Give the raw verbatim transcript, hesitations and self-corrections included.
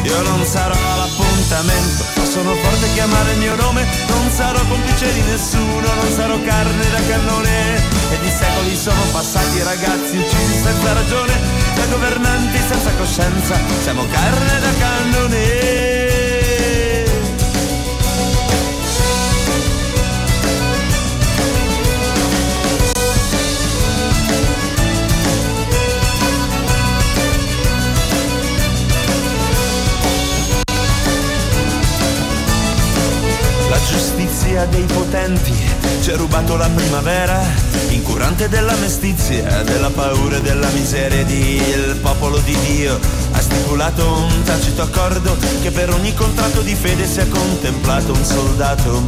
Io non sarò all'appuntamento, ma sono forte a chiamare il mio nome. Non sarò complice di nessuno, non sarò carne da cannone. E di secoli sono passati ragazzi uccisi senza ragione, da governanti senza coscienza, siamo carne da cannone. La giustizia dei potenti ci ha rubato la primavera, incurante della mestizia, della paura e della miseria. Di il popolo di Dio ha stipulato un tacito accordo che per ogni contratto di fede sia contemplato un soldato